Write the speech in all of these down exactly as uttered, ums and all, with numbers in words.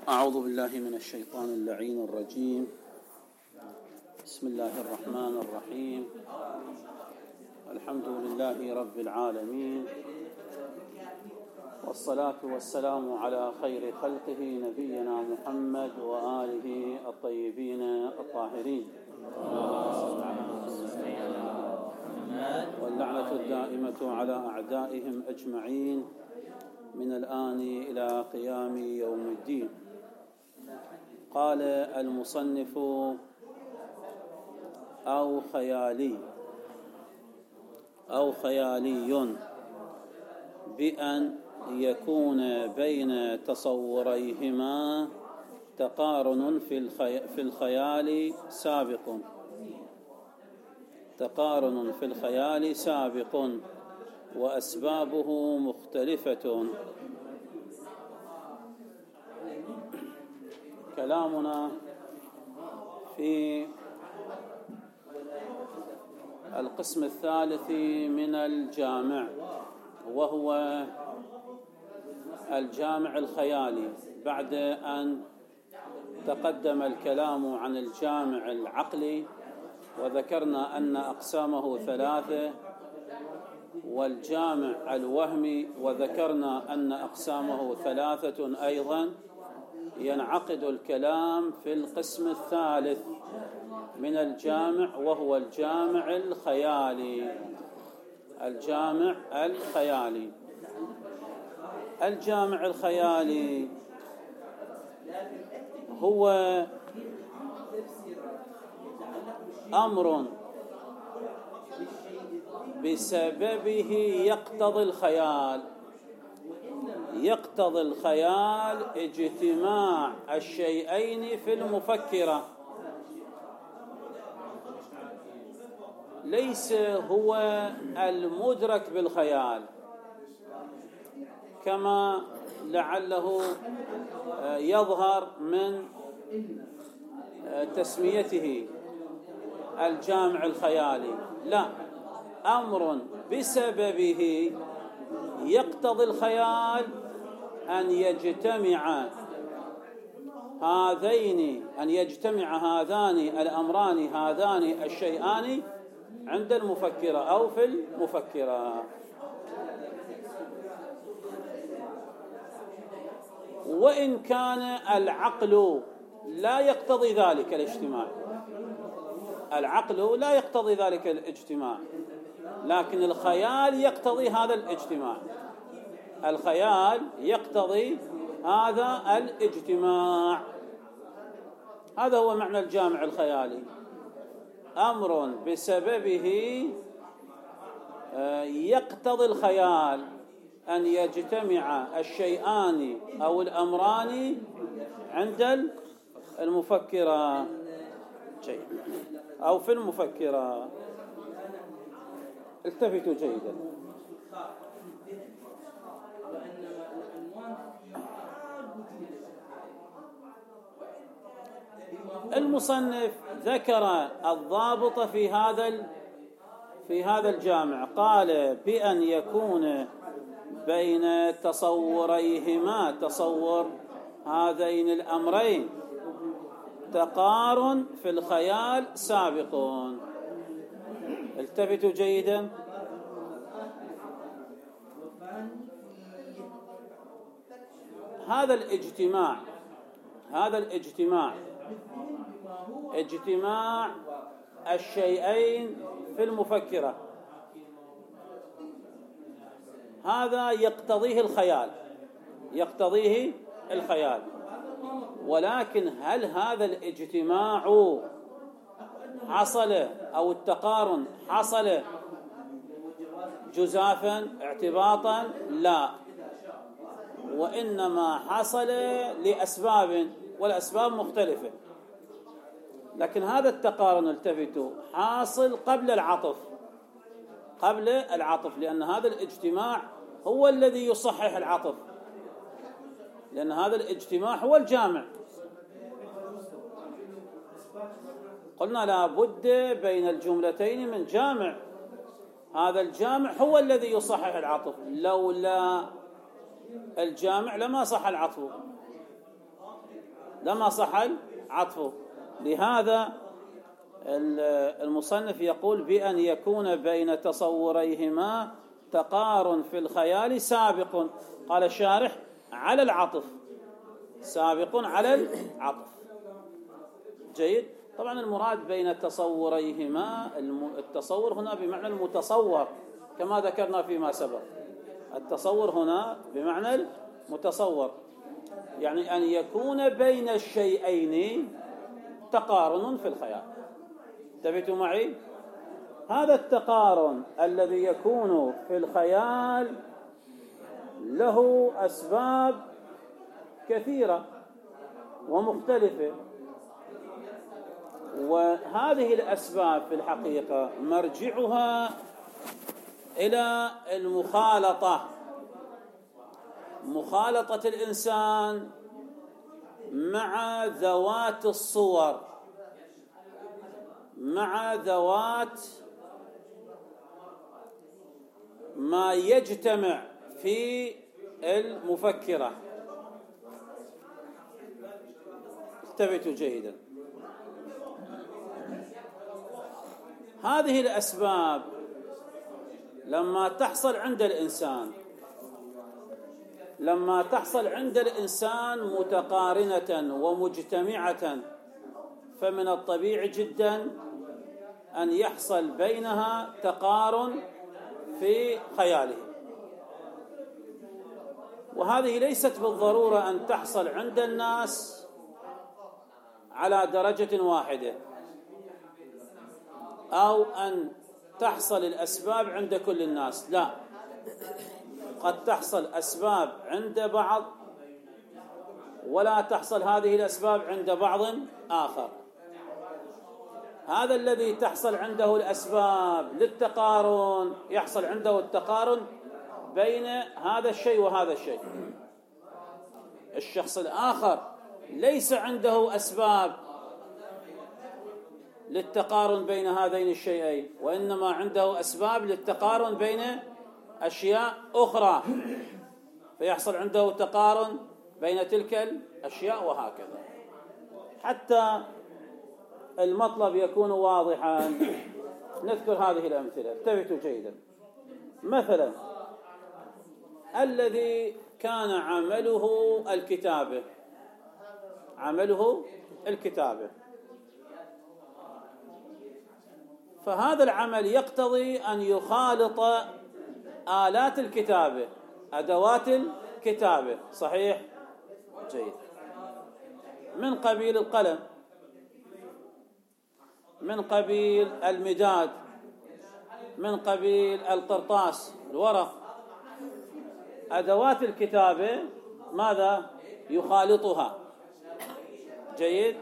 أعوذ بالله من الشيطان اللعين الرجيم. بسم الله الرحمن الرحيم. الحمد لله رب العالمين، والصلاة والسلام على خير خلقه نبينا محمد وآله الطيبين الطاهرين، واللعنة الدائمة على أعدائهم أجمعين من الآن إلى قيام يوم الدين. قال المصنف: أو خيالي أو خيالي بأن يكون بين تصوريهما تقارن في الخيال سابق تقارن في الخيال سابق وأسبابه مختلفة. كلامنا في القسم الثالث من الجامع، وهو الجامع الخيالي، بعد أن تقدم الكلام عن الجامع العقلي وذكرنا أن أقسامه ثلاثة، والجامع الوهمي وذكرنا أن أقسامه ثلاثة أيضا. ينعقد الكلام في القسم الثالث من الجامع، وهو الجامع الخيالي. الجامع الخيالي الجامع الخيالي هو أمر بسببه يقتضي الخيال يقتضي الخيال اجتماع الشيئين في المفكرة، ليس هو المدرك بالخيال كما لعله يظهر من تسميته الجامع الخيالي. لا، أمر بسببه يقتضي الخيال أن يجتمع هذين أن يجتمع هذان الأمران هذان الشيئان عند المفكرة أو في المفكرة. وإن كان العقل لا يقتضي ذلك الاجتماع العقل لا يقتضي ذلك الاجتماع لكن الخيال يقتضي هذا الاجتماع الخيال يقتضي هذا الاجتماع. هذا هو معنى الجامع الخيالي، أمر بسببه يقتضي الخيال أن يجتمع الشيئان أو الأمران عند المفكرة أو في المفكرة. التفتوا جيدا. المصنف ذكر الضابط في هذا في هذا الجامع، قال: بأن يكون بين تصوريهما تصور هذين الأمرين تقارن في الخيال سابق. التفتوا جيدا. هذا الاجتماع هذا الاجتماع اجتماع الشيئين في المفكرة، هذا يقتضيه الخيال يقتضيه الخيال ولكن هل هذا الاجتماع حصل أو التقارن حصل جزافا اعتباطا؟ لا، وإنما حصل لأسباب، والأسباب مختلفة. لكن هذا التقارن، التفتوا، حاصل قبل العطف قبل العطف لأن هذا الاجتماع هو الذي يصحح العطف، لأن هذا الاجتماع هو الجامع. قلنا لا بد بين الجملتين من جامع، هذا الجامع هو الذي يصحح العطف، لولا الجامع لما صح العطف. لما صح عطفه. لهذا المصنف يقول بأن يكون بين تصوريهما تقارن في الخيال سابق، قال الشارح على العطف، سابق على العطف. جيد. طبعا المراد بين تصوريهما، التصور هنا بمعنى المتصور كما ذكرنا فيما سبق، التصور هنا بمعنى المتصور، يعني أن يكون بين الشيئين تقارن في الخيال. انتبهتوا معي؟ هذا التقارن الذي يكون في الخيال له أسباب كثيرة ومختلفة، وهذه الأسباب في الحقيقة مرجعها إلى المخالطة، مخالطة الإنسان مع ذوات الصور، مع ذوات ما يجتمع في المفكرة. انتبهوا جيدا. هذه الأسباب لما تحصل عند الإنسان لما تحصل عند الإنسان متقارنة ومجتمعة، فمن الطبيعي جدا أن يحصل بينها تقارن في خياله. وهذه ليست بالضرورة أن تحصل عند الناس على درجة واحدة، أو أن تحصل الأسباب عند كل الناس، لا، قد تحصل أسباب عند بعض ولا تحصل هذه الأسباب عند بعض آخر. هذا الذي تحصل عنده الأسباب للتقارن يحصل عنده التقارن بين هذا الشيء وهذا الشيء. الشخص الآخر ليس عنده أسباب للتقارن بين هذين الشيئين، وإنما عنده أسباب للتقارن بين أشياء أخرى، فيحصل عنده تقارن بين تلك الأشياء، وهكذا حتى المطلب يكون واضحا. نذكر هذه الأمثلة، انتبهوا جيدا. مثلا الذي كان عمله الكتابة، عمله الكتابة، فهذا العمل يقتضي أن يخالط آلات الكتابة، أدوات الكتابة، صحيح؟ جيد. من قبيل القلم، من قبيل المداد، من قبيل القرطاس، الورق، أدوات الكتابة ماذا؟ يخالطها. جيد.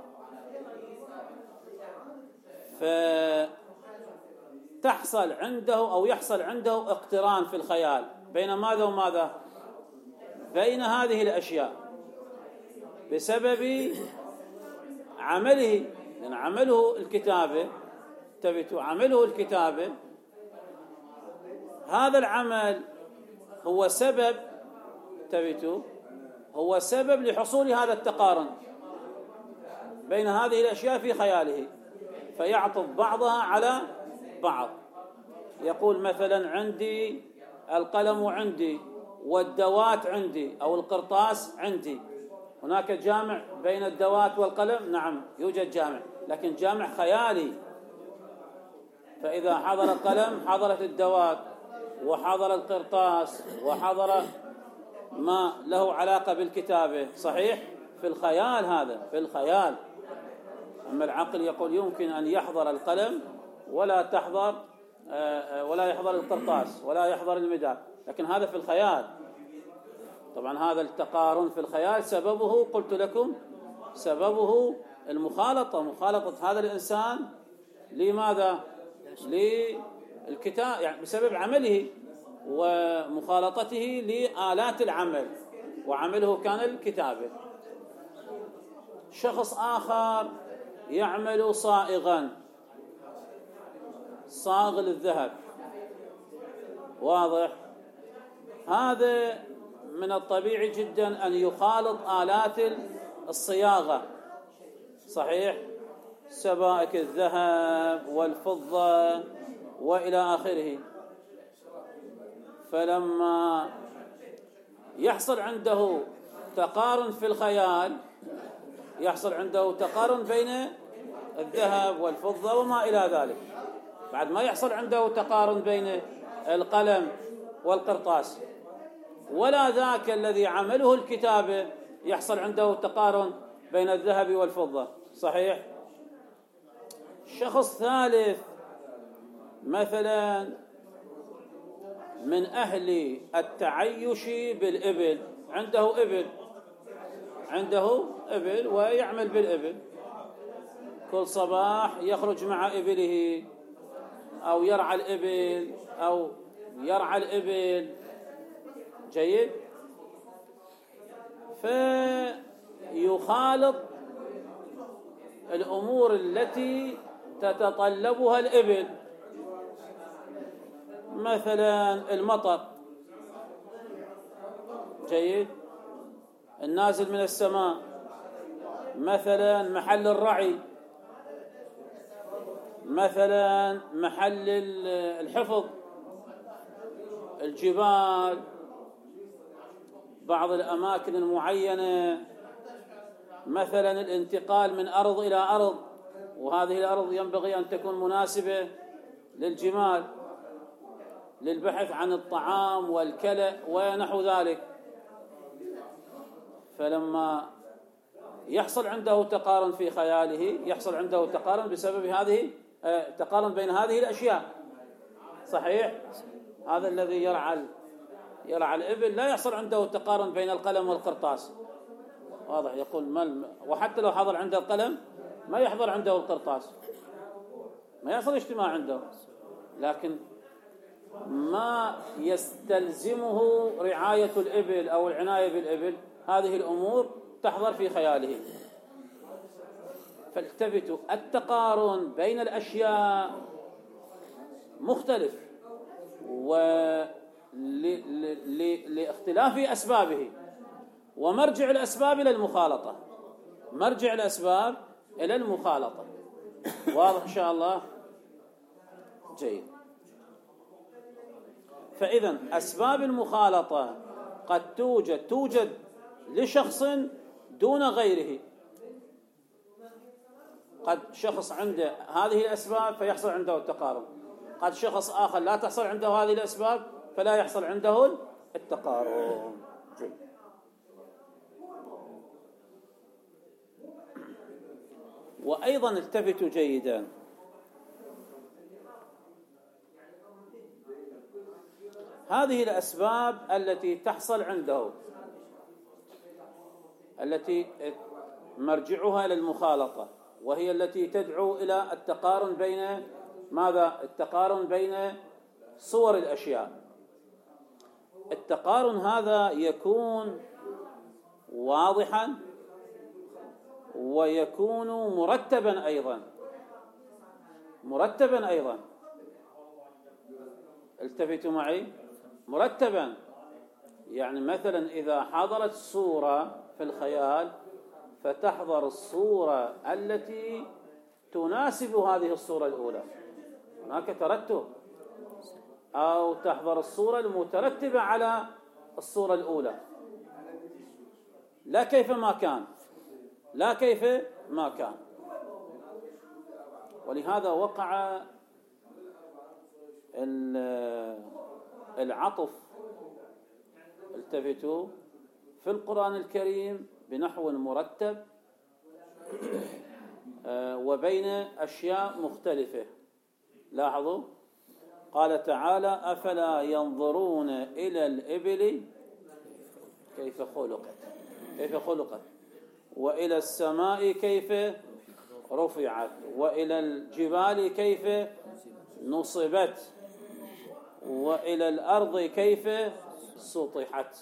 فتحصل عنده أو يحصل عنده اقتران في الخيال بين ماذا وماذا؟ بين هذه الأشياء بسبب عمله، لأن عمله الكتابة، تبتو عمله الكتابة، هذا العمل هو سبب، تبتو هو سبب لحصول هذا التقارن بين هذه الأشياء في خياله، فيعطف بعضها على بعض. يقول مثلا عندي القلم عندي والدوات عندي، أو القرطاس عندي، هناك جامع بين الدوات والقلم؟ نعم يوجد جامع، لكن جامع خيالي. فإذا حضر القلم حضرت الدوات، وحضر القرطاس، وحضر ما له علاقة بالكتابة، صحيح؟ في الخيال، هذا في الخيال. أما العقل يقول يمكن أن يحضر القلم ولا تحضر ولا يحضر القرطاس ولا يحضر المداد، لكن هذا في الخيال. طبعا هذا التقارن في الخيال سببه قلت لكم سببه المخالطة، مخالطة هذا الإنسان لماذا؟ للكتاب، يعني بسبب عمله ومخالطته لآلات العمل، وعمله كان الكتابة. شخص آخر يعمل صائغا، صاغ للذهب، واضح؟ هذا من الطبيعي جدا أن يخالط آلات الصياغة، صحيح، سبائك الذهب والفضة وإلى آخره. فلما يحصل عنده تقارن في الخيال، يحصل عنده تقارن بين الذهب والفضة وما إلى ذلك، بعد ما يحصل عنده تقارن بين القلم والقرطاس، ولا ذاك الذي عمله الكتابة يحصل عنده تقارن بين الذهب والفضة، صحيح. شخص ثالث مثلا من أهل التعيش بالإبل، عنده إبل عنده إبل ويعمل بالإبل، كل صباح يخرج مع إبله أو يرعى الإبل أو يرعى الإبل، جيد، فيخالط الأمور التي تتطلبها الإبل، مثلا المطر، جيد، النازل من السماء، مثلا محل الرعي، مثلا محل الحفظ، الجبال، بعض الأماكن المعينة، مثلا الانتقال من أرض إلى أرض، وهذه الأرض ينبغي أن تكون مناسبة للجمال، للبحث عن الطعام والكلأ ونحو ذلك. فلما يحصل عنده تقارن في خياله يحصل عنده تقارن بسبب هذه تقارن بين هذه الأشياء، صحيح. هذا الذي يرعى يرعى الإبل لا يحصل عنده تقارن بين القلم والقرطاس، واضح، يقول ما، وحتى لو حضر عنده القلم ما يحضر عنده القرطاس، ما يحصل اجتماع عنده، لكن ما يستلزمه رعاية الإبل أو العناية بالإبل، هذه الأمور تحضر في خياله. فالتفتوا، التقارن بين الأشياء مختلف ولاختلاف أسبابه، ومرجع الأسباب إلى المخالطة، مرجع الأسباب إلى المخالطة، واضح إن شاء الله، جيد. فإذا أسباب المخالطة قد توجد توجد لشخص دون غيره، قد شخص عنده هذه الأسباب فيحصل عنده التقارن، قد شخص آخر لا تحصل عنده هذه الأسباب فلا يحصل عنده التقارن. وأيضا التفتوا جيدا، هذه الأسباب التي تحصل عنده التي مرجعها للمخالطة، وهي التي تدعو إلى التقارن بين ماذا؟ التقارن بين صور الأشياء. التقارن هذا يكون واضحا ويكون مرتبا أيضا، مرتبا أيضا، التفتوا معي، مرتبا. يعني مثلا إذا حضرت صورة في الخيال فتحضر الصورة التي تناسب هذه الصورة الأولى، هناك ترتب، أو تحضر الصورة المترتبة على الصورة الأولى، لا كيف ما كان، لا كيف ما كان. ولهذا وقع العطف، التفتوا، في القرآن الكريم بنحو مرتب وبين أشياء مختلفة. لاحظوا، قال تعالى: أفلا ينظرون إلى الإبل كيف خلقت كيف خلقت وإلى السماء كيف رفعت وإلى الجبال كيف نصبت وإلى الأرض كيف سطحت.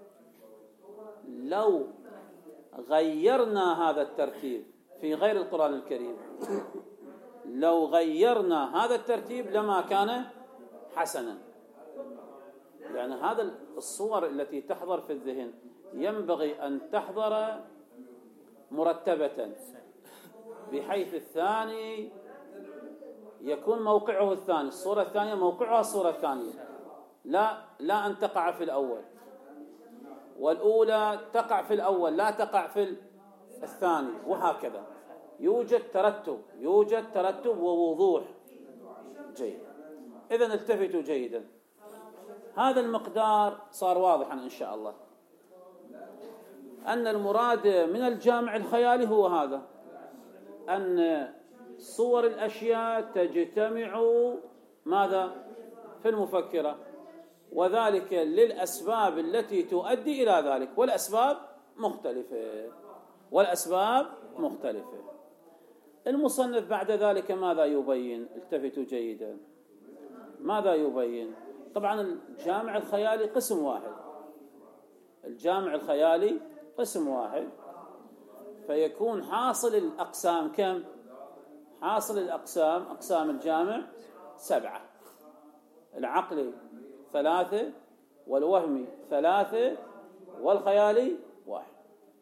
لو غيرنا هذا الترتيب في غير القرآن الكريم، لو غيرنا هذا الترتيب لما كان حسنا. يعني هذا الصور التي تحضر في الذهن ينبغي أن تحضر مرتبة، بحيث الثاني يكون موقعه الثاني، الصورة الثانية موقعها الصورة الثانية، لا لا أن تقع في الأول، والأولى تقع في الأول لا تقع في الثاني، وهكذا. يوجد ترتب، يوجد ترتب ووضوح. جيد. إذن التفتوا جيدا. هذا المقدار صار واضحا إن شاء الله، أن المراد من الجامع الخيالي هو هذا، أن صور الأشياء تجتمع ماذا في المفكرة، وذلك للأسباب التي تؤدي إلى ذلك، والأسباب مختلفة، والأسباب مختلفة. المصنف بعد ذلك ماذا يبين؟ التفتوا جيدا. ماذا يبين؟ طبعا الجامع الخيالي قسم واحد، الجامع الخيالي قسم واحد، فيكون حاصل الأقسام كم؟ حاصل الأقسام، أقسام الجامع سبعة: العقلي ثلاثة، والوهمي ثلاثة، والخيالي واحد.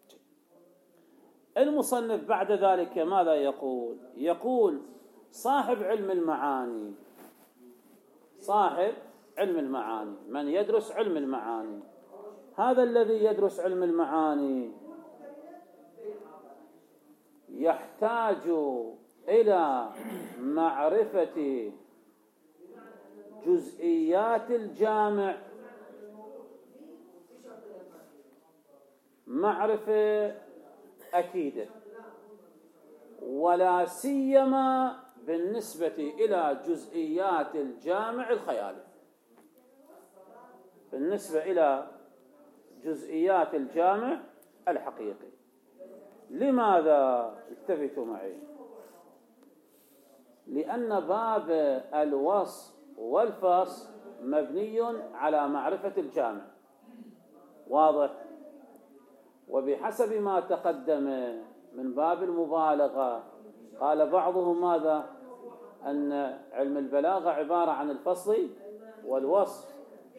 المصنف بعد ذلك ماذا يقول؟ يقول صاحب علم المعاني، صاحب علم المعاني، من يدرس علم المعاني، هذا الذي يدرس علم المعاني يحتاج إلى معرفة جزئيات الجامع معرفة أكيدة، ولا سيما بالنسبة إلى جزئيات الجامع الخيالي. بالنسبة إلى جزئيات الجامع الحقيقي. لماذا؟ التفتوا معي. لأن باب الوصف والفصل مبني على معرفة الجامع، واضح؟ وبحسب ما تقدم من باب المبالغة قال بعضهم ماذا؟ أن علم البلاغة عبارة عن الفصل والوصف،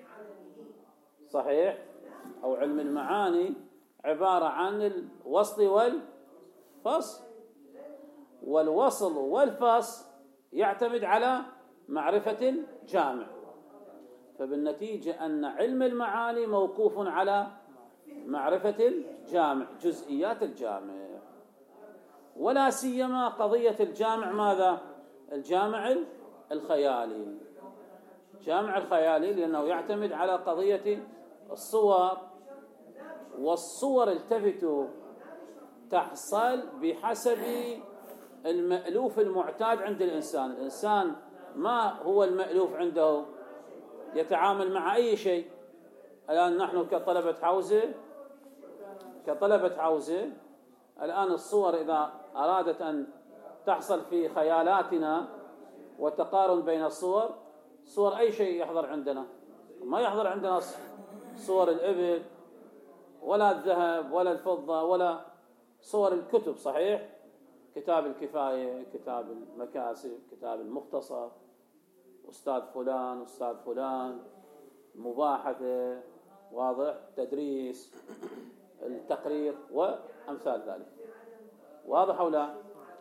صحيح؟ أو علم المعاني عبارة عن الوصل والفصل، والوصل والفصل يعتمد على معرفة الجامع، فبالنتيجة أن علم المعاني موقوف على معرفة الجامع، جزئيات الجامع، ولا سيما قضية الجامع ماذا؟ الجامع الخيالي، جامع الخيالي، لأنه يعتمد على قضية الصور، والصور التفتوا تحصل بحسب المألوف المعتاد عند الإنسان. الإنسان ما هو المألوف عنده؟ يتعامل مع أي شيء. الآن نحن كطلبة حوزة كطلبة حوزة الآن الصور إذا أرادت أن تحصل في خيالاتنا وتقارن بين الصور، صور أي شيء يحضر عندنا؟ ما يحضر عندنا صور الإبل ولا الذهب ولا الفضة ولا صور الكتب، صحيح؟ كتاب الكفاية، كتاب المكاسب، كتاب المختصر، أستاذ فلان أستاذ فلان، مباحثة، واضح، تدريس، التقرير وأمثال ذلك، واضح أو لا؟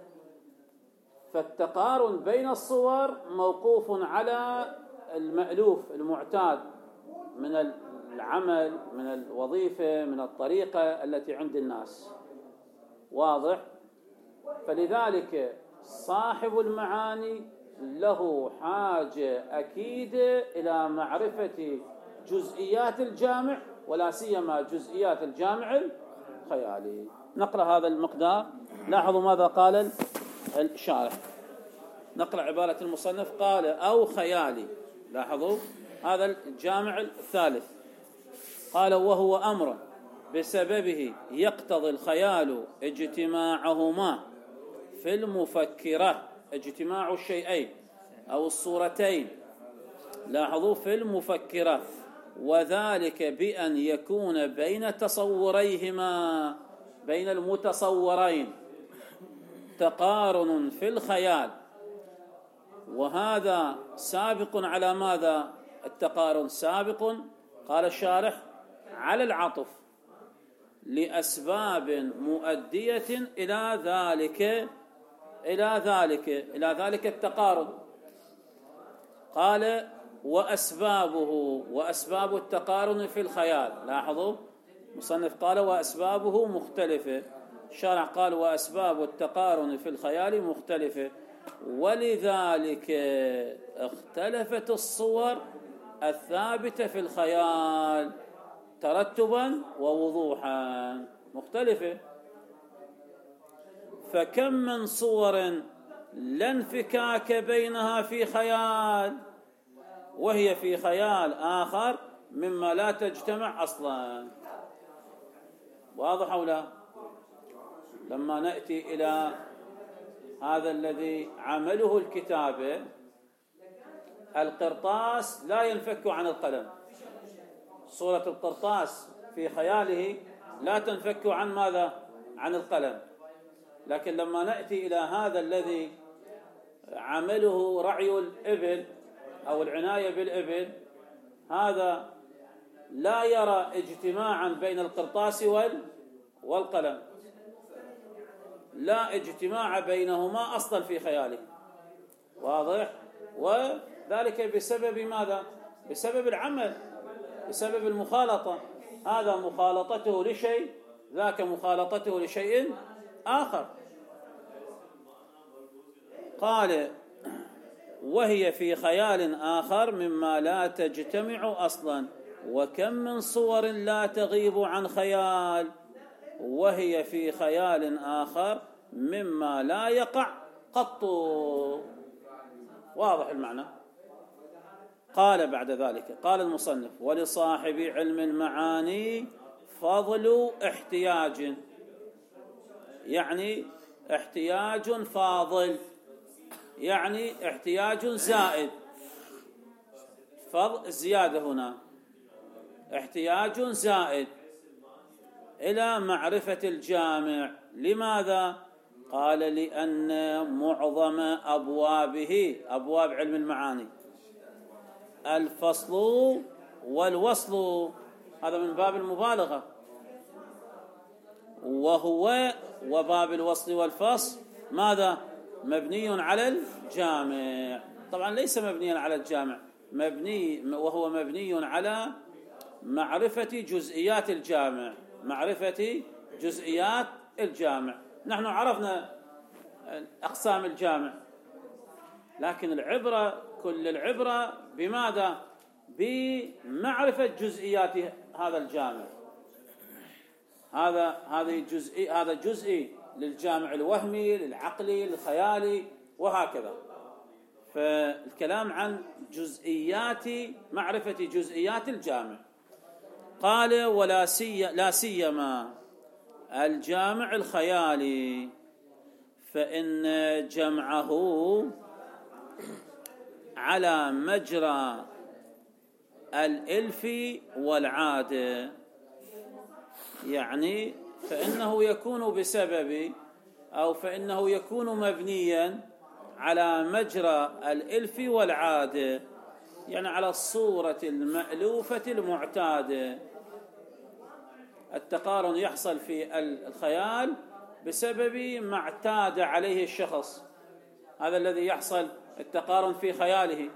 فالتقارن بين الصور موقوف على المألوف المعتاد من العمل، من الوظيفة، من الطريقة التي عند الناس، واضح؟ فلذلك صاحب المعاني له حاجة أكيدة إلى معرفة جزئيات الجامع، ولا سيما جزئيات الجامع الخيالي. نقرأ هذا المقدار. لاحظوا ماذا قال الشارح. نقرأ عبارة المصنف. قال أو خيالي. لاحظوا هذا الجامع الثالث. قال وهو أمر بسببه يقتضي الخيال اجتماعهما في المفكرة، اجتماع الشيئين أو الصورتين، لاحظوا، في المفكرة، وذلك بأن يكون بين تصوريهما، بين المتصورين، تقارن في الخيال، وهذا سابق على ماذا؟ التقارن سابق، قال الشارح، على العطف، لأسباب مؤدية إلى ذلك إلى ذلك إلى ذلك التقارن. قال وأسبابه، وأسباب التقارن في الخيال، لاحظوا مصنف قال وأسبابه مختلفة، شرع قال وأسباب التقارن في الخيال مختلفة، ولذلك اختلفت الصور الثابتة في الخيال ترتبا ووضوحا، مختلفة. فكم من صور لا انفكاك بينها في خيال وهي في خيال آخر مما لا تجتمع أصلا. واضح أو لا؟ لما نأتي إلى هذا الذي عمله الكتابة، القرطاس لا ينفك عن القلم، صورة القرطاس في خياله لا تنفك عن ماذا؟ عن القلم. لكن لما نأتي إلى هذا الذي عمله رعي الإبل أو العناية بالإبل، هذا لا يرى اجتماعا بين القرطاس والقلم، لا اجتماع بينهما أصلا في خياله. واضح؟ وذلك بسبب ماذا؟ بسبب العمل، بسبب المخالطة، هذا مخالطته لشيء، ذاك مخالطته لشيء آخر. قال وهي في خيال آخر مما لا تجتمع أصلا، وكم من صور لا تغيب عن خيال وهي في خيال آخر مما لا يقع قط. واضح المعنى؟ قال بعد ذلك قال المصنف ولصاحب علم المعاني فضل احتياج، يعني احتياج فاضل، يعني احتياج زائد، فضل زيادة هنا، احتياج زائد إلى معرفة الجامع. لماذا؟ قال لأن معظم أبوابه، أبواب علم المعاني، الفصل والوصل، هذا من باب المبالغة، وهو وباب الوصل والفصل ماذا؟ مبني على الجامع. طبعا ليس مبنيا على الجامع، مبني وهو مبني على معرفة جزئيات الجامع، معرفة جزئيات الجامع. نحن عرفنا أقسام الجامع، لكن العبرة كل العبرة بماذا؟ بمعرفة جزئيات هذا الجامع. هذا هذه جزئي، هذا جزئي للجامع الوهمي، للعقلي، للخيالي، وهكذا. فالكلام عن جزئيات، معرفة جزئيات الجامع. قال ولا سي لا سيما الجامع الخيالي، فإن جمعه على مجرى الإلف والعادة، يعني فإنه يكون بسبب أو فإنه يكون مبنيا على مجرى الإلف والعادة، يعني على الصورة المألوفة المعتادة. التقارن يحصل في الخيال بسبب ما اعتاد عليه الشخص، هذا الذي يحصل التقارن في خياله،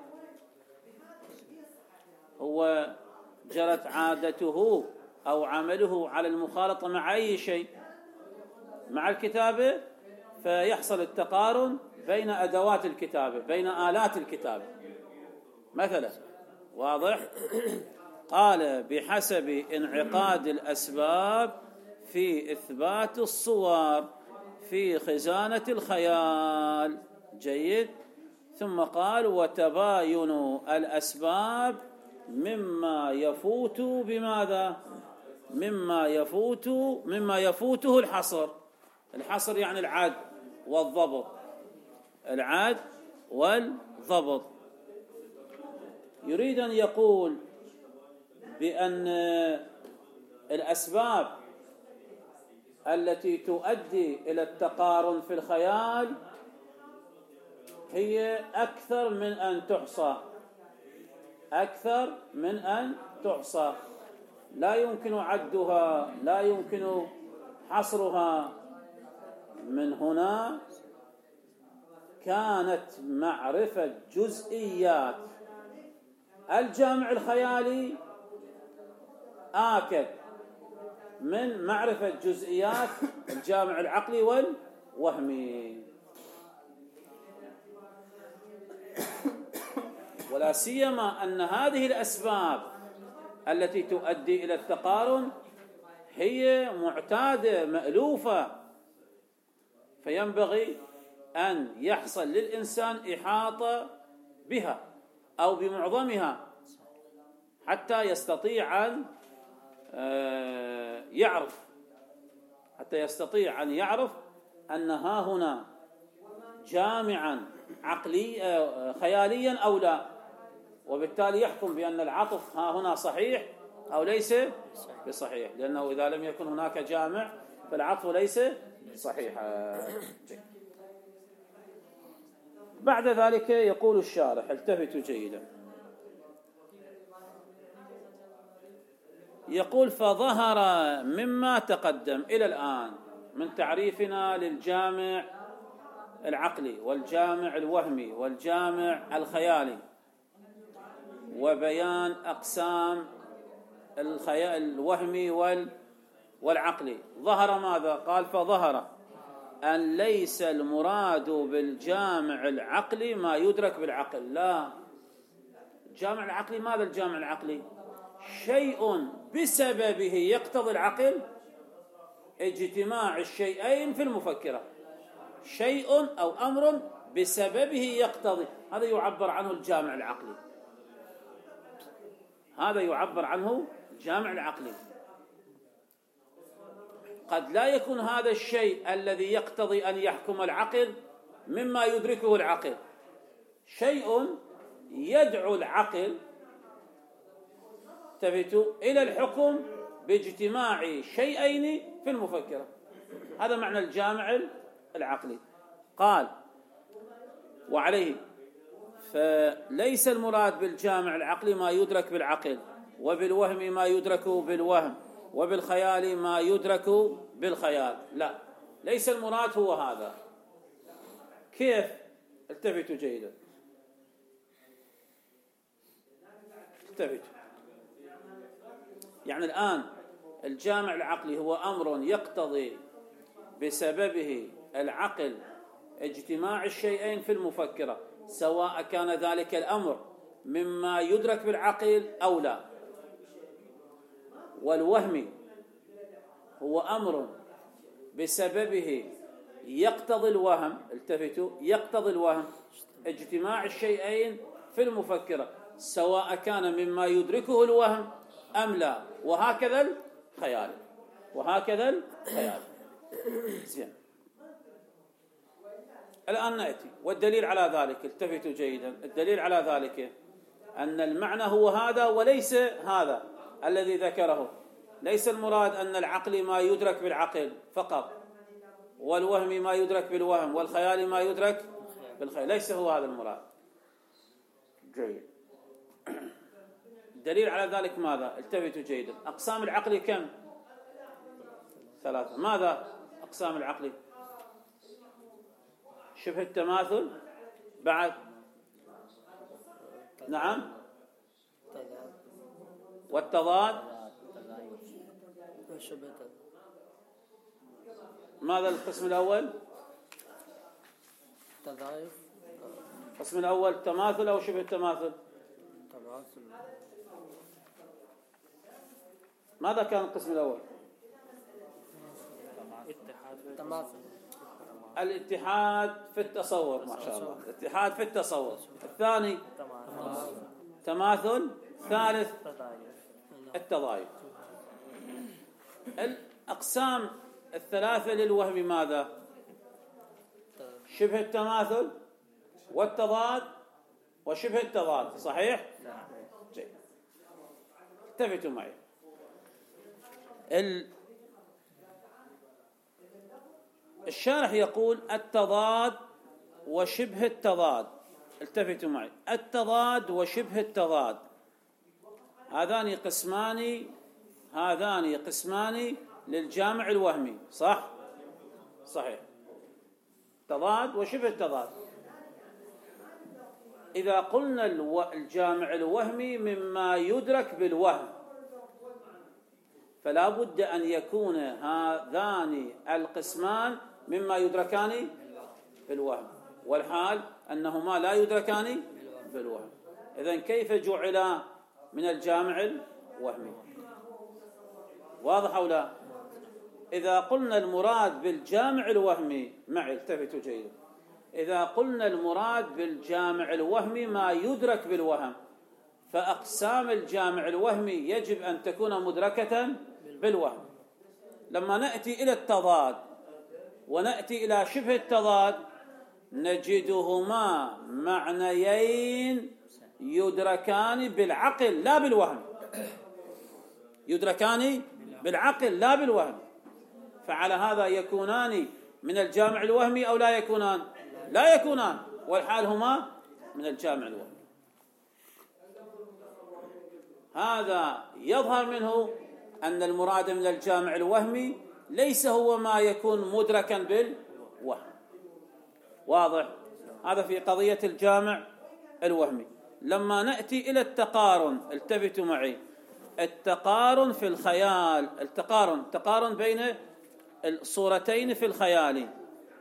هو جرت عادته أو عمله على المخالطة مع أي شيء، مع الكتابة، فيحصل التقارن بين أدوات الكتابة، بين آلات الكتابة مثلا. واضح؟ قال بحسب انعقاد الأسباب في إثبات الصور في خزانة الخيال. جيد. ثم قال وتباين الأسباب مما يفوت بماذا؟ مما يفوت مما يفوته الحصر. الحصر يعني العد والضبط، العد والضبط. يريد أن يقول بأن الأسباب التي تؤدي إلى التقارن في الخيال هي أكثر من أن تحصى، أكثر من أن تحصى. لا يمكن عدها، لا يمكن حصرها. من هنا كانت معرفة جزئيات الجامع الخيالي آكد من معرفة جزئيات الجامع العقلي والوهمي، ولا سيما أن هذه الأسباب التي تؤدي إلى التقارن هي معتادة مألوفة، فينبغي أن يحصل للإنسان إحاطة بها أو بمعظمها حتى يستطيع أن يعرف حتى يستطيع أن يعرف أن ها هنا جامعا عقلي خياليا أو لا، وبالتالي يحكم بأن العطف ها هنا صحيح أو ليس بصحيح، لأنه إذا لم يكن هناك جامع فالعطف ليس صحيحا. بعد ذلك يقول الشارح، التفتوا جيدا، يقول: فظهر مما تقدم إلى الآن من تعريفنا للجامع العقلي والجامع الوهمي والجامع الخيالي وبيان أقسام الوهمي والعقلي، ظهر ماذا؟ قال: فظهر أن ليس المراد بالجامع العقلي ما يدرك بالعقل. لا، الجامع العقلي ماذا؟ الجامع العقلي شيء بسببه يقتضي العقل اجتماع الشيئين في المفكرة، شيء أو أمر بسببه يقتضي، هذا يعبر عنه الجامع العقلي، هذا يعبر عنه الجامع العقلي. قد لا يكون هذا الشيء الذي يقتضي أن يحكم العقل مما يدركه العقل، شيء يدعو العقل تفتوا إلى الحكم باجتماع شيئين في المفكرة، هذا معنى الجامع العقلي. قال: وعليه فليس المراد بالجامع العقلي ما يدرك بالعقل، وبالوهم ما يدرك بالوهم، وبالخيال ما يدرك بالخيال. لا، ليس المراد هو هذا. كيف؟ التفتوا جيدا، التفتوا. يعني الآن الجامع العقلي هو أمر يقتضي بسببه العقل اجتماع الشيئين في المفكرة، سواء كان ذلك الأمر مما يدرك بالعقل أو لا. والوهم هو أمر بسببه يقتضي الوهم، التفتوا، يقتضي الوهم اجتماع الشيئين في المفكرة، سواء كان مما يدركه الوهم أم لا. وهكذا الخيال، وهكذا الخيال. زين، الآن نأتي والدليل على ذلك، التفتوا جيدا، الدليل على ذلك أن المعنى هو هذا وليس هذا الذي ذكره. ليس المراد أن العقل ما يدرك بالعقل فقط، والوهم ما يدرك بالوهم، والخيال ما يدرك بالخيال، ليس هو هذا المراد. جيد. الدليل على ذلك ماذا؟ التفتوا جيدا. أقسام العقل كم؟ ثلاثة. ماذا أقسام العقل؟ شبه التماثل، بعد نعم، والتضاد، ماذا القسم الأول؟ تضايف. القسم الأول تماثل أو شبه التماثل؟ تماثل. ماذا كان القسم الأول؟ تماثل. الاتحاد في التصور، ما شاء الله، الاتحاد في التصور. الثاني تماثل. ثالث التضايف. الأقسام الثلاثة للوهم ماذا؟ شبه التماثل والتضاد وشبه التضاد، صحيح؟ جيد. التفتوا معي. الشارح يقول: التضاد وشبه التضاد. التفتوا معي. التضاد وشبه التضاد هذان قسمان هذان قسمان للجامع الوهمي، صح؟ صحيح، تضاد وشبه التضاد. إذا قلنا الجامع الوهمي مما يدرك بالوهم، فلا بد أن يكون هذان القسمان مما يدركان بالوهم، والحال أنهما لا يدركان بالوهم. إذن كيف جعلا من الجامع الوهمي؟ واضح أو لا؟ إذا قلنا المراد بالجامع الوهمي، معي التفتوا جيدا، إذا قلنا المراد بالجامع الوهمي ما يدرك بالوهم، فأقسام الجامع الوهمي يجب أن تكون مدركة بالوهم. لما نأتي إلى التضاد ونأتي إلى شبه التضاد نجدهما معنيين يدركان بالعقل لا بالوهم، يدركان بالعقل لا بالوهم، فعلى هذا يكونان من الجامع الوهمي أو لا يكونان؟ لا يكونان، والحال هما من الجامع الوهمي. هذا يظهر منه أن المراد من الجامع الوهمي ليس هو ما يكون مدركا بالوهم. واضح؟ هذا في قضية الجامع الوهمي. لما نأتي إلى التقارن، التفتوا معي، التقارن في الخيال، التقارن التقارن بين الصورتين في الخيال.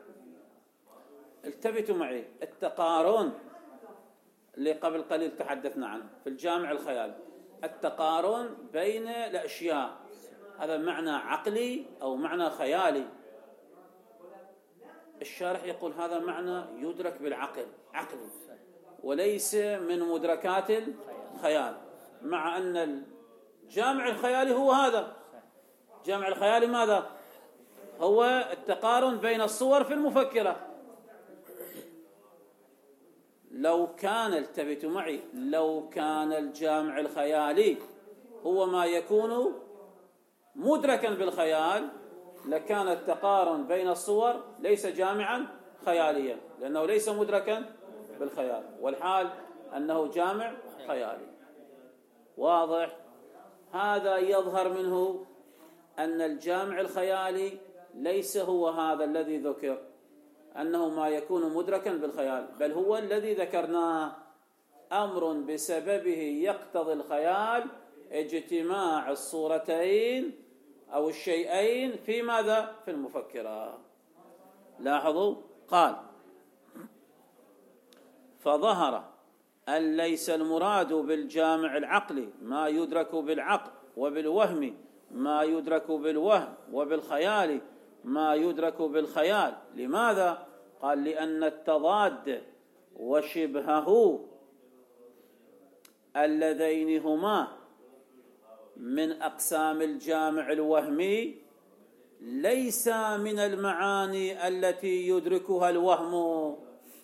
التفتوا معي، التقارن اللي قبل قليل تحدثنا عنه في الجامع الخيالي، التقارن بين الأشياء، هذا معنى عقلي أو معنى خيالي. الشارح يقول هذا معنى يدرك بالعقل، عقلي، وليس من مدركات الخيال، مع أن الجامع الخيالي هو هذا. الجامع الخيالي ماذا؟ هو التقارن بين الصور في المفكرة. لو كان، التفتوا معي، لو كان الجامع الخيالي هو ما يكون مدركا بالخيال لكان التقارن بين الصور ليس جامعا خياليا، لأنه ليس مدركا بالخيال، والحال أنه جامع خيالي. واضح؟ هذا يظهر منه أن الجامع الخيالي ليس هو هذا الذي ذكر أنه ما يكون مدركا بالخيال، بل هو الذي ذكرناه، أمر بسببه يقتضي الخيال اجتماع الصورتين أو الشيئين في ماذا؟ في المفكرة. لاحظوا، قال فظهر أن ليس المراد بالجامع العقلي ما يدرك بالعقل، وبالوهم ما يدرك بالوهم، وبالخيال ما يدرك بالخيال. لماذا؟ قال لأن التضاد وشبهه اللذين هما من أقسام الجامع الوهمي ليس من المعاني التي يدركها الوهم.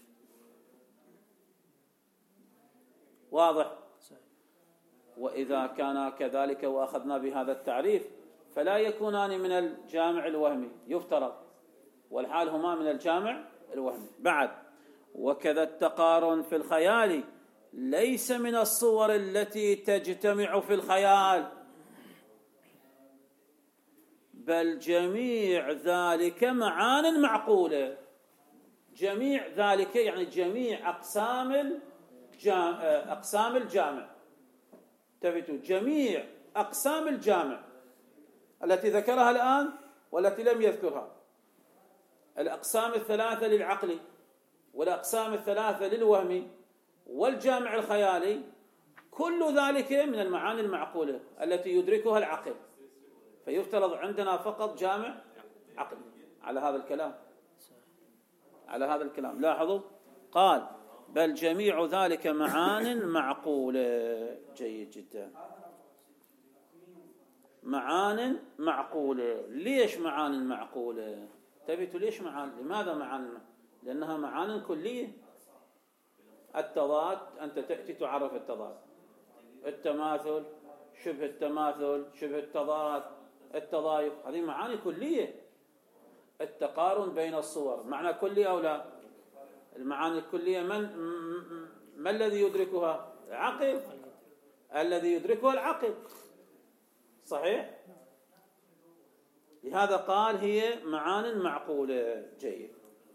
واضح؟ وإذا كان كذلك وأخذنا بهذا التعريف فلا يكونان من الجامع الوهمي يفترض، والحال هما من الجامع الوهمي. بعد، وكذا التقارن في الخيال ليس من الصور التي تجتمع في الخيال، بل جميع ذلك معان معقولة. جميع ذلك يعني جميع أقسام الجامع، أقسام الجامع، تفتوا، جميع أقسام الجامع التي ذكرها الآن والتي لم يذكرها، الأقسام الثلاثة للعقل، والأقسام الثلاثة للوهم، والجامع الخيالي، كل ذلك من المعاني المعقولة التي يدركها العقل، فيفترض عندنا فقط جامع عقلي على هذا الكلام، على هذا الكلام. لاحظوا، قال بل جميع ذلك معان معقولة. جيد جدا، معان معقولة. ليش معان معقولة؟ تبيتوا ليش معان؟ لماذا معان؟ لأنها معان كلية. التضاد، أنت تأتي تعرف التضاد، التماثل، شبه التماثل، شبه التضاد، التضايق، هذه معاني كلية. التقارن بين الصور معنى كلي أو لا؟ المعاني الكلية من ما الذي يدركها؟ العقل، الذي يدركها العقل، صحيح؟ لهذا قال هي معان معقولة. جيد.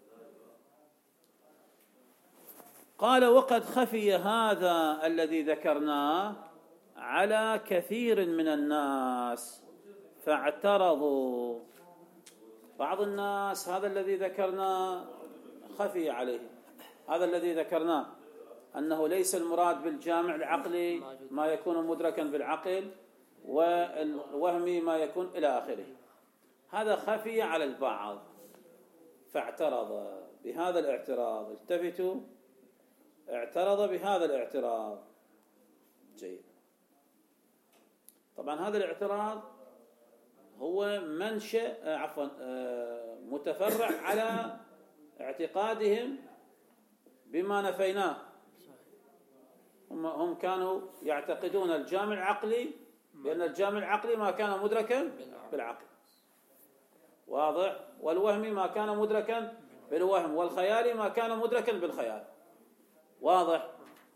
قال وقد خفي هذا الذي ذكرناه على كثير من الناس فاعترضوا. بعض الناس هذا الذي ذكرناه خفي عليه، هذا الذي ذكرناه أنه ليس المراد بالجامع العقلي ما يكون مدركا بالعقل والوهمي ما يكون إلى آخره، هذا خفي على البعض فاعترض بهذا الاعتراض. التفتوا، اعترض بهذا الاعتراض. جيد. طبعا هذا الاعتراض هو منشأ عفوا متفرع على اعتقادهم بما نفيناه. هم هم كانوا يعتقدون الجامع العقلي بأن الجامع العقلي ما كان مدركا بالعقل، واضح، والوهمي ما كان مدركا بالوهم، والخيالي ما كان مدركا بالخيال، واضح.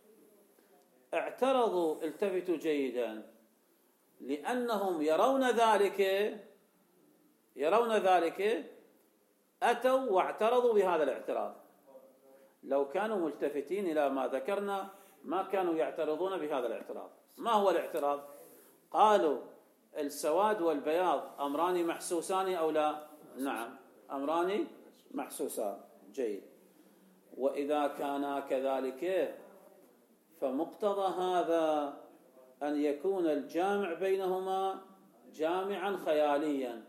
اعترضوا، التفتوا جيدا، لأنهم يرون ذلك يرون ذلك أتوا واعترضوا بهذا الاعتراض. لو كانوا ملتفتين إلى ما ذكرنا ما كانوا يعترضون بهذا الاعتراض. ما هو الاعتراض؟ قالوا السواد والبياض أمران محسوسان أو لا؟ نعم، أمران محسوسان. جيد. وإذا كانا كذلك فمقتضى هذا أن يكون الجامع بينهما جامعا خياليا،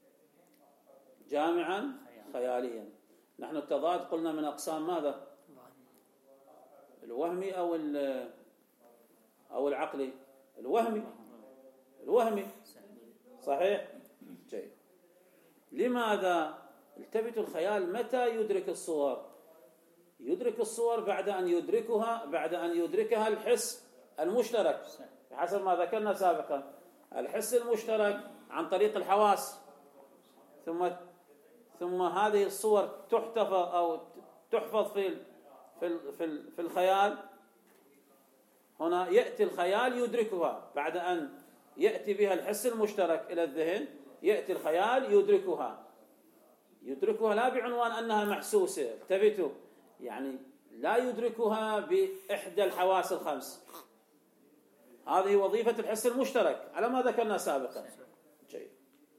جامعا خياليا. نحن التضاد قلنا من أقسام ماذا؟ الوهمي أو أو العقلي؟ الوهمي، الوهمي صحيح. جيد. لماذا؟ التفت الخيال متى يدرك الصور؟ يدرك الصور بعد أن يدركها بعد أن يدركها الحس المشترك بحسب ما ذكرنا سابقا. الحس المشترك عن طريق الحواس، ثم ثم هذه الصور تحتفظ أو تحفظ في في في, في الخيال. هنا يأتي الخيال يدركها بعد أن يأتي بها الحس المشترك إلى الذهن، يأتي الخيال يدركها يدركها لا بعنوان أنها محسوسة، انتبهوا، يعني لا يدركها بإحدى الحواس الخمس. هذه وظيفة الحس المشترك على ما ذكرنا سابقا. جيد.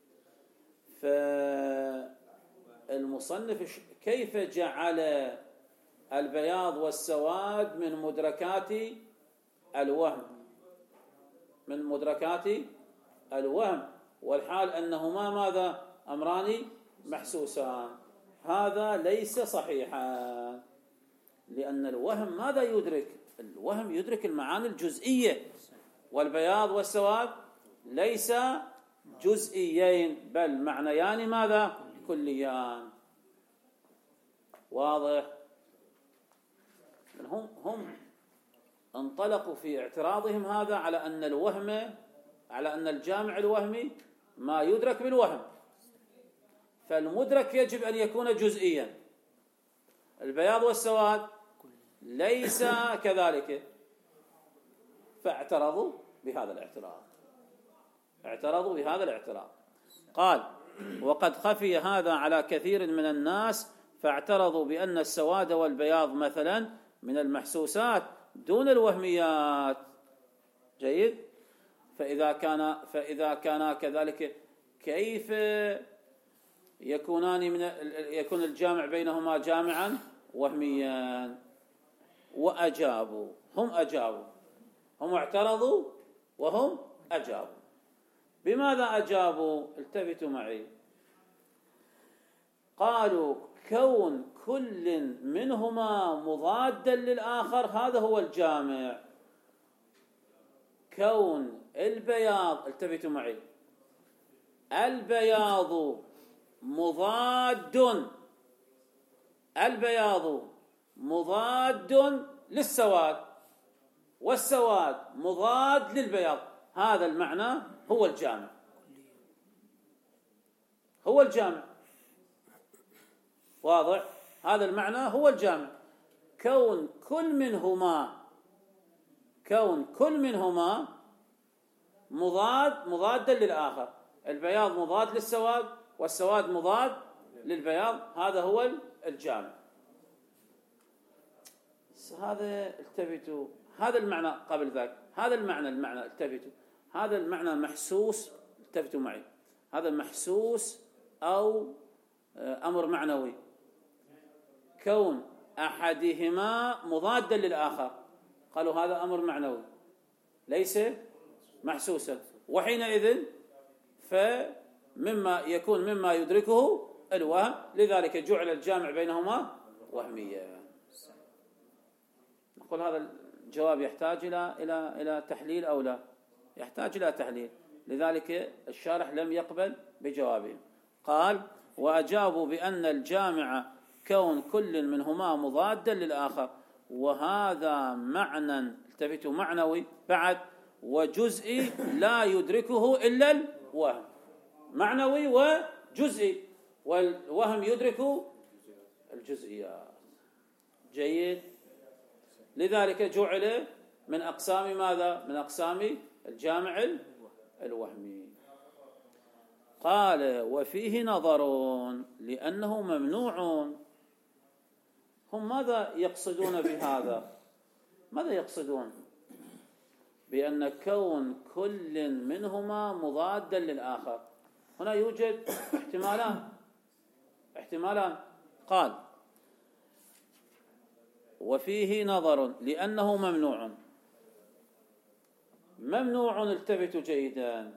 فالمصنف كيف جعل البياض والسواد من مدركات الوهم، من مدركات الوهم، والحال أنهما ماذا؟ أمران محسوسان. هذا ليس صحيحا، لأن الوهم ماذا يدرك؟ الوهم يدرك المعاني الجزئية، والبياض والسواد ليس جزئيين بل معنيان ماذا؟ كليان، واضح. هم هم انطلقوا في اعتراضهم هذا على أن الوهم على أن الجامع الوهمي ما يدرك بالوهم، فالمدرك يجب أن يكون جزئيا. البياض والسواد ليس كذلك، فاعترضوا بهذا الاعتراض اعترضوا بهذا الاعتراض. قال وقد خفي هذا على كثير من الناس فاعترضوا بأن السواد والبياض مثلا من المحسوسات دون الوهميات. جيد. فإذا كان فإذا كان كذلك كيف يكونان من يكون الجامع بينهما جامعا وهميا؟ وأجابوا هم أجابوا هم اعترضوا وهم أجابوا. بماذا أجابوا؟ التفتوا معي. قالوا كون كل منهما مضادا للآخر هذا هو الجامع. كون البياض، التفتوا معي، البياض مضاد البياض مضاد للسواد، والسواد مضاد للبياض، هذا المعنى هو الجامع هو الجامع واضح. هذا المعنى هو الجامع. كون كل منهما كون كل منهما مضاد مضادا للآخر، البياض مضاد للسواد والسواد مضاد للبياض، هذا هو الجامع. هذا التفتوا، هذا المعنى قبل ذاك، هذا المعنى المعنى التفتوا، هذا المعنى محسوس، التفتوا معي، هذا محسوس أو أمر معنوي، كون أحدهما مضادا للآخر، قالوا هذا أمر معنوي ليس محسوسا، وحينئذ فمما يكون مما يدركه الوهم، لذلك جعل الجامع بينهما وهميا. نقول هذا الجواب يحتاج إلى إلى إلى تحليل أو لا؟ يحتاج إلى تحليل، لذلك الشارح لم يقبل بجوابهم. قال: وأجابوا بأن الجامع كون كل منهما مضادا للآخر، وهذا معنى التفتوا معنوي بعد، وجزئي لا يدركه إلا الوهم، معنوي وجزئي، والوهم يدرك الجزئيات. جيد. لذلك جعل من أقسام ماذا؟ من أقسام الجامع الوهمي. قال: وفيه نظر لأنه ممنوع. هم ماذا يقصدون بهذا؟ ماذا يقصدون بأن كون كل منهما مضادا للآخر؟ هنا يوجد احتمالان احتمالان قال: وفيه نظر لأنه ممنوع. ممنوع، التفتوا جيدا،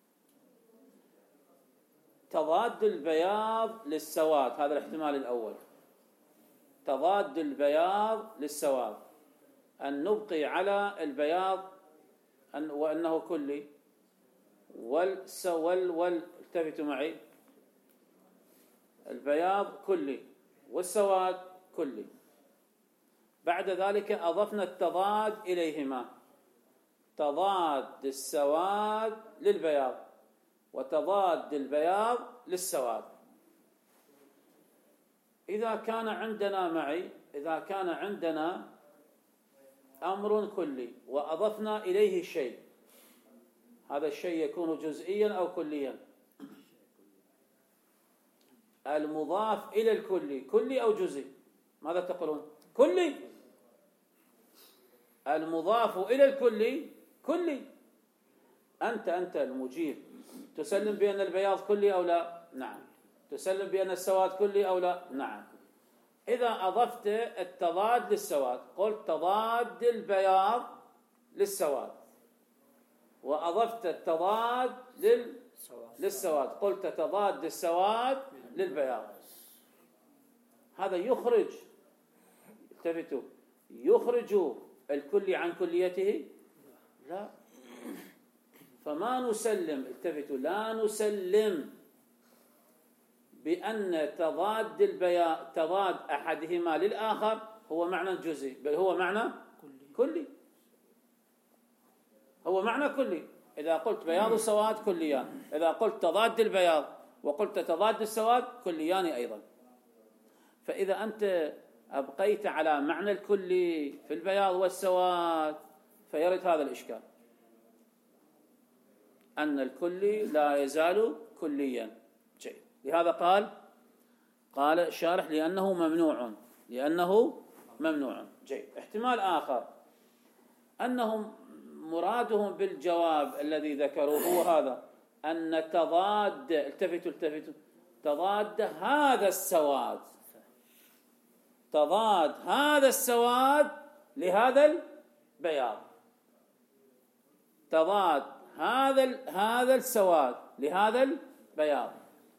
تضاد البياض للسواد، هذا الاحتمال الأول، تضاد البياض للسواد، أن نبقي على البياض أن وأنه كلي، والسوال وال التفتوا معي، البياض كلي والسواد كلي. بعد ذلك أضفنا التضاد إليهما، تضاد السواد للبياض وتضاد البياض للسواد. إذا كان عندنا معي إذا كان عندنا أمر كلي وأضفنا إليه شيء، هذا الشيء يكون جزئيا أو كليا؟ المضاف إلى الكلي كلي أو جزئي؟ ماذا تقولون؟ كلي. المضاف إلى الكلي كلي. أنت أنت المجيب تسلم بأن البياض كلي أو لا؟ نعم. تسلم بأن السواد كلي أو لا؟ نعم. إذا أضفت التضاد للسواد، قلت تضاد البياض للسواد، وأضفت التضاد لل... للسواد، قلت تضاد السواد للبياض، هذا يخرج التفتوا يخرج الكلي عن كليته؟ لا. فما نسلم التفتوا لا نسلم بأن تضاد البياض تضاد أحدهما للآخر هو معنى جزئي، بل هو معنى كلي. هو معنى كلي. إذا قلت بياض السواد كليان، إذا قلت تضاد البياض وقلت تضاد السواد كليان أيضا. فإذا أنت أبقيت على معنى الكلي في البياض والسواد فيرد هذا الإشكال، أن الكلي لا يزال كليا. جيد. لهذا قال قال الشارح لأنه ممنوع، لأنه ممنوع. جيد. احتمال آخر أنهم مرادهم بالجواب الذي ذكروه هو هذا، أن تضاد التفتوا التفتوا تضاد هذا السواد تضاد هذا السواد لهذا البياض، تضاد هذا هذا السواد لهذا البياض،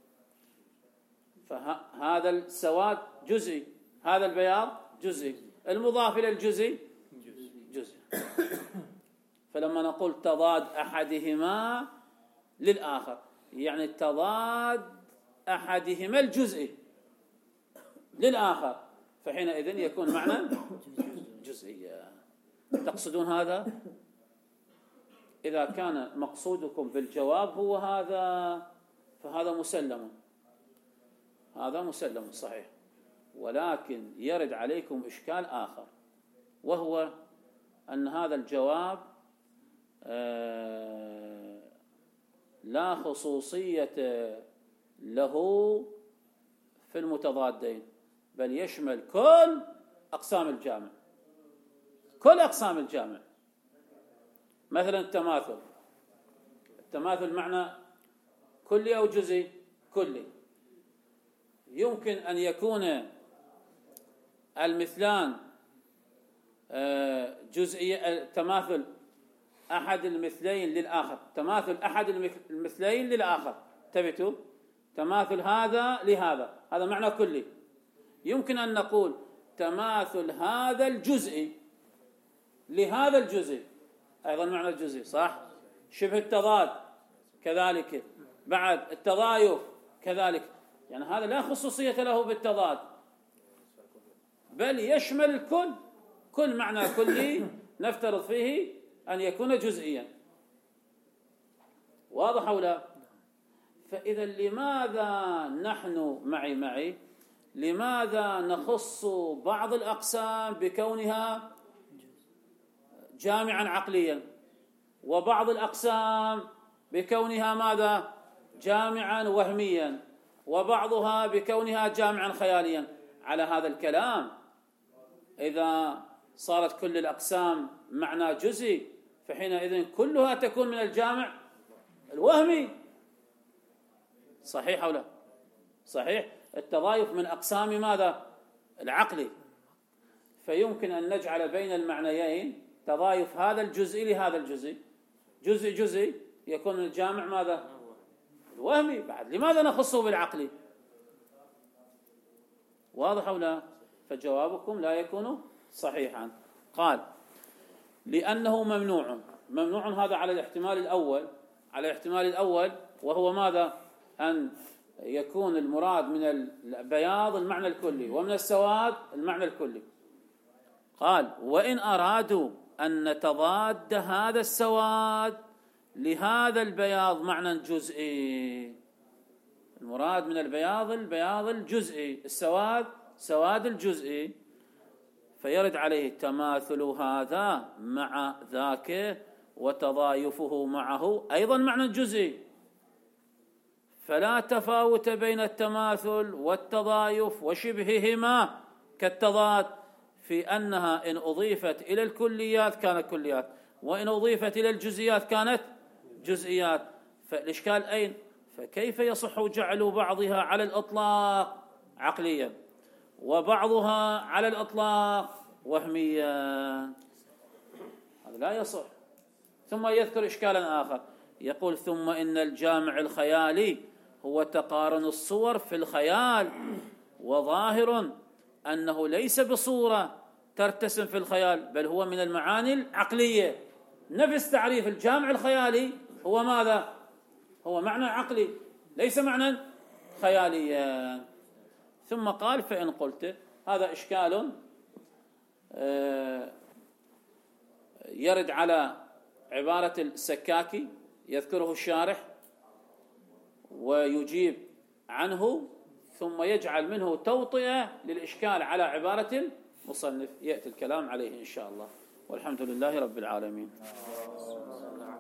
فهذا السواد جزئي، هذا البياض جزئي، المضاف إلى الجزئي جزئي. فلما نقول تضاد أحدهما للآخر يعني تضاد أحدهما الجزئي للآخر، فحينئذ يكون معنى جزئيا. تقصدون هذا؟ إذا كان مقصودكم بالجواب هو هذا فهذا مسلم، هذا مسلم صحيح، ولكن يرد عليكم إشكال آخر، وهو أن هذا الجواب آه لا خصوصية له في المتضادين، بل يشمل كل أقسام الجامع، كل أقسام الجامع. مثلا التماثل، التماثل معنى كلي أو جزئي؟ كلي. يمكن أن يكون المثلان جزئي، تماثل أحد المثلين للآخر، تماثل أحد المثلين للآخر، انتبهوا، تماثل هذا لهذا، هذا معنى كلي. يمكن أن نقول تماثل هذا الجزئي لهذا الجزئي، أيضا معنى الجزئي، صح؟ شبه التضاد كذلك، بعد التضايف كذلك، يعني هذا لا خصوصية له بالتضاد، بل يشمل الكل، كل معنى كلي نفترض فيه أن يكون جزئيا. واضح أو لا؟ فإذا لماذا نحن معي معي لماذا نخص بعض الأقسام بكونها جامعا عقليا، وبعض الأقسام بكونها ماذا؟ جامعا وهميا، وبعضها بكونها جامعا خياليا؟ على هذا الكلام إذا صارت كل الأقسام معنى جزئي فحينئذ كلها تكون من الجامع الوهمي، صحيح أو لا؟ صحيح. التضايف من أقسام ماذا؟ العقل، فيمكن أن نجعل بين المعنيين تضايف هذا الجزء لهذا الجزء، جزء جزء يكون الجامع ماذا؟ الوهمي. بعد لماذا نخصه بالعقل؟ واضح أو لا؟ فجوابكم لا يكون صحيحا. قال لأنه ممنوع، ممنوع هذا على الاحتمال الأول، على الاحتمال الأول وهو ماذا؟ أن يكون المراد من البياض المعنى الكلي ومن السواد المعنى الكلي. قال وإن أرادوا أن نتضاد هذا السواد لهذا البياض معنى جزئي، المراد من البياض البياض الجزئي، السواد سواد الجزئي، فيرد عليه تماثل هذا مع ذاك وتضايفه معه أيضا معنى جزئي، فلا تفاوت بين التماثل والتضايف وشبههما كالتضاد في أنها إن أضيفت إلى الكليات كانت كليات، وإن أضيفت إلى الجزئيات كانت جزئيات. فالإشكال أين؟ فكيف يصح جعل بعضها على الإطلاق عقليا وبعضها على الإطلاق وهميا؟ هذا لا يصح. ثم يذكر إشكالا آخر، يقول ثم إن الجامع الخيالي هو تقارن الصور في الخيال، وظاهر أنه ليس بصورة ترتسم في الخيال بل هو من المعاني العقلية. نفس تعريف الجامع الخيالي هو ماذا؟ هو معنى عقلي ليس معنى خياليا. ثم قال فإن قلت، هذا إشكال يرد على عبارة السكاكي يذكره الشارح ويجيب عنه، ثم يجعل منه توطئة للإشكال على عبارة المصنف، يأتي الكلام عليه إن شاء الله، والحمد لله رب العالمين.